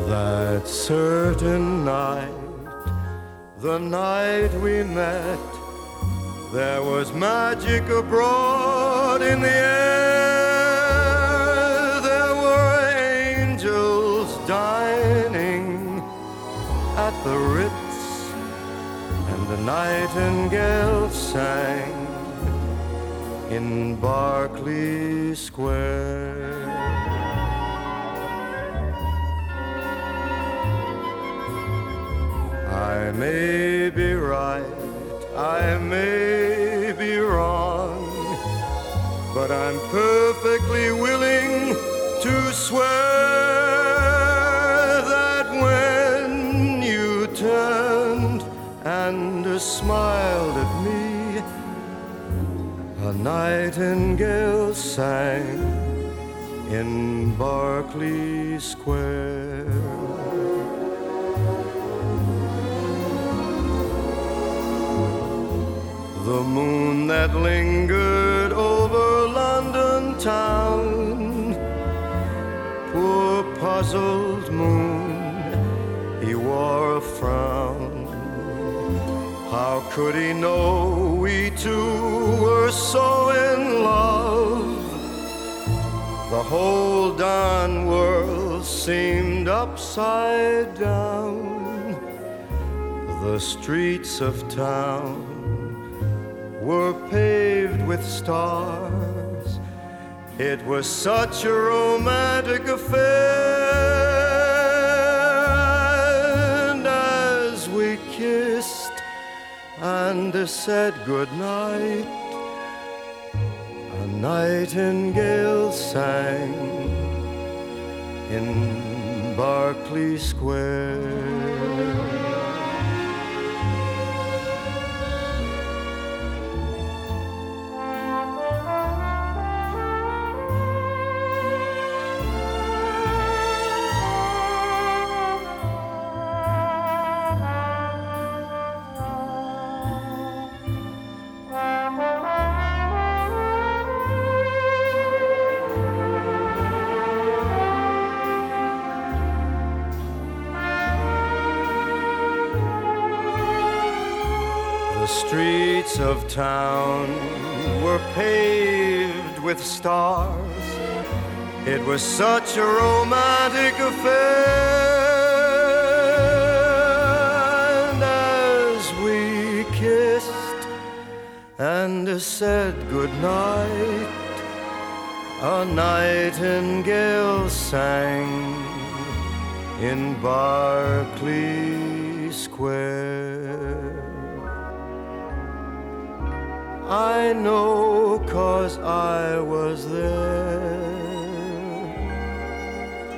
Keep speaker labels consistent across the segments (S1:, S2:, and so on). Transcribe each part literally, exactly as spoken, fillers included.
S1: That certain night, the night we met, there was magic abroad in the air. There were angels dining at the Ritz, and the nightingale sang in Berkeley Square. I may be right, I may be wrong, but I'm perfectly willing to swear that when you turned and smiled at me, a nightingale sang in Berkeley Square. The moon that lingered over London town, poor puzzled moon, he wore a frown. How could he know we two were so in love? The whole darn world seemed upside down. The streets of town were paved with stars. It was such a romantic affair. And as we kissed and said goodnight, a nightingale sang in Berkeley Square. The streets of town were paved with stars. It was such a romantic affair. And as we kissed and said goodnight, a nightingale sang in Berkeley Square. I know 'cause I was there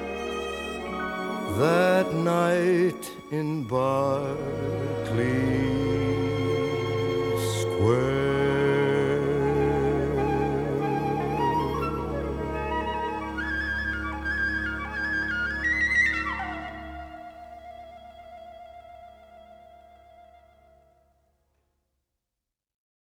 S1: that night in Berkeley